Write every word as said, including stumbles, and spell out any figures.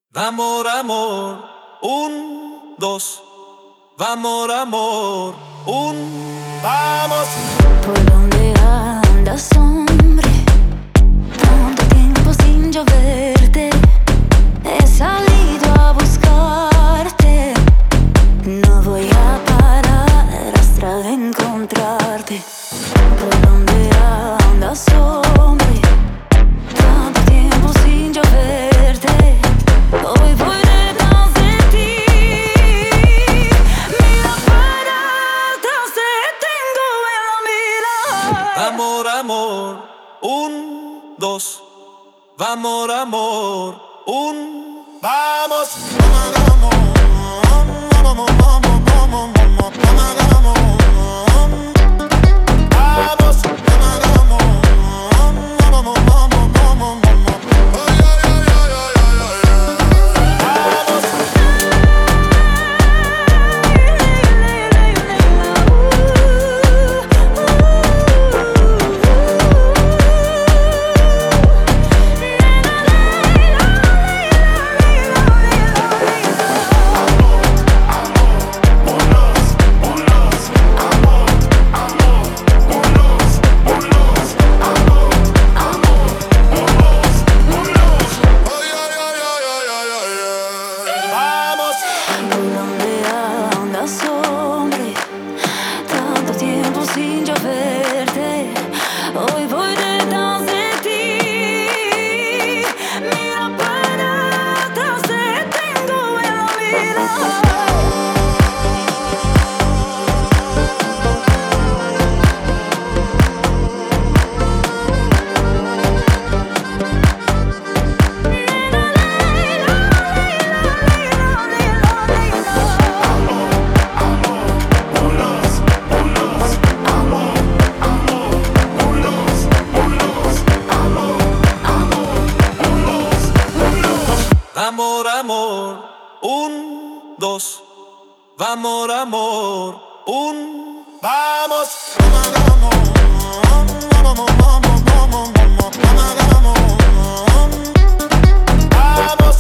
Amor, amor, un, dos. Amor, amor, un, vamos. ¿Por dónde andas, hombre? Tanto tiempo sin yo verte. He salido a buscarte. No voy a parar hasta de encontrarte. ¿Por dónde andas, hombre? Tanto tiempo sin yo verte. Hoy voy detrás de ti. Mira para atrás, te tengo en la mira. Amor, amor, un, dos. Amor, amor, un, vamos. Sin yo verte, hoy voy detrás de ti. Mira para atrás, te tengo en la mira. Amor, amor, un, dos. Amor, amor, un, vamos. Vamos.